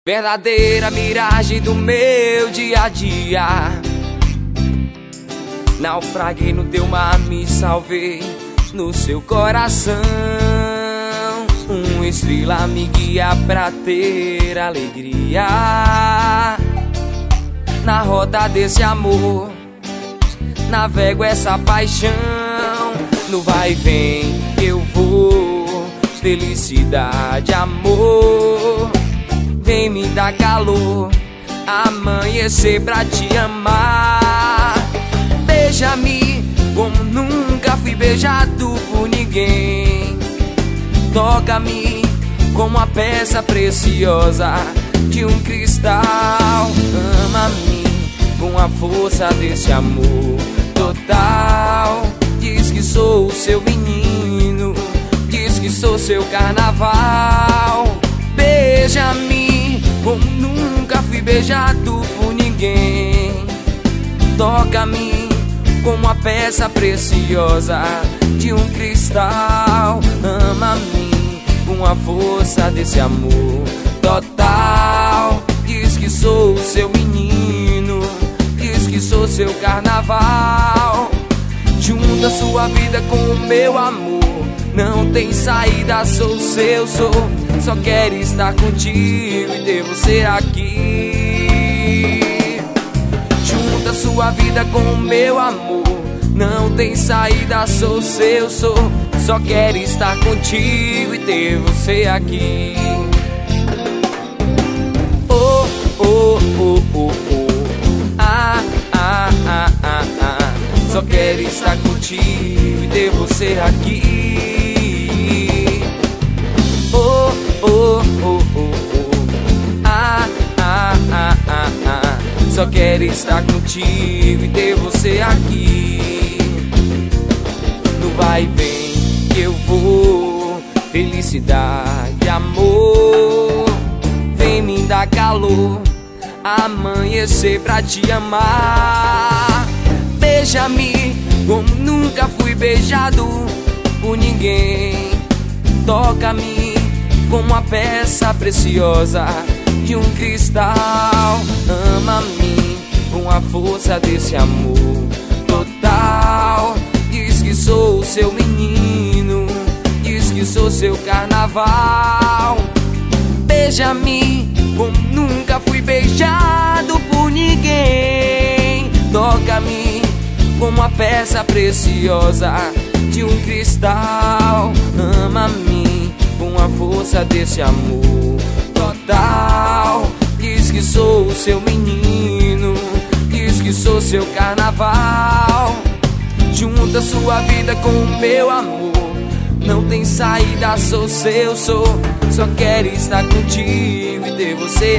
Verdadeira miragem do meu dia a dia. Naufraguei no teu mar, me salvei no seu coração. Uma estrela me guia pra ter alegria. Na roda desse amor navego essa paixão. No vai e vem eu vou, felicidade, amor. Vem me dar calor, amanhecer pra te amar. Beija-me como nunca fui beijado por ninguém. Toca-me como uma peça preciosa de um cristal. Ama-me com a força desse amor total. Diz que sou o seu menino, diz que sou seu carnaval. Beija-me como nunca fui beijado por ninguém. Toca-me como uma peça preciosa de um cristal. Ama-me com a força desse amor total. Diz que sou o seu menino, diz que sou seu carnaval. Junta sua vida com o meu amor, não tem saída, sou seu, sou. Só quero estar contigo e ter você aqui. Junta sua vida com o meu amor, não tem saída, sou seu, sou. Só quero estar contigo e ter você aqui. Oh, oh, oh, oh, oh. Ah, ah, ah, ah, ah. Só quero estar contigo e ter você aqui. Oh, oh, oh, oh, oh. Ah, ah, ah, ah, ah. Só quero estar contigo e ter você aqui. No vai e vem que eu vou, felicidade, amor. Vem me dar calor, amanhecer pra te amar. Beija-me como nunca fui beijado por ninguém. Toca-me como uma peça preciosa de um cristal. Ama-me com a força desse amor total. Diz que sou o seu menino, diz que sou seu carnaval. Beija-me como nunca fui beijado por ninguém. Toca-me como uma peça preciosa de um cristal. Ama-me com a força desse amor total. Diz que sou o seu menino, diz que sou seu carnaval. Junta sua vida com o meu amor, não tem saída, sou seu, sou. Só quero estar contigo e ter você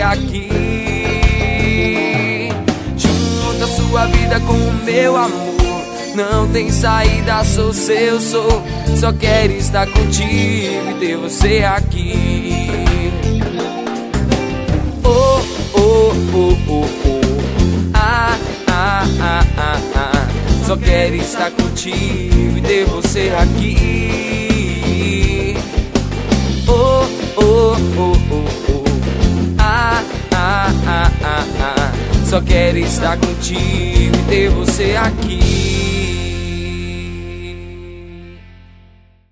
aqui. Junta sua vida com o meu amor, não tem saída, sou seu, sou. Só quero estar contigo e ter você aqui. Oh, oh, oh, oh, oh. Ah, ah, ah, ah, ah. Só quero estar contigo e ter você aqui. Oh, oh, oh, oh, oh. Ah, ah, ah, ah, ah. Só quero estar contigo e ter você aqui.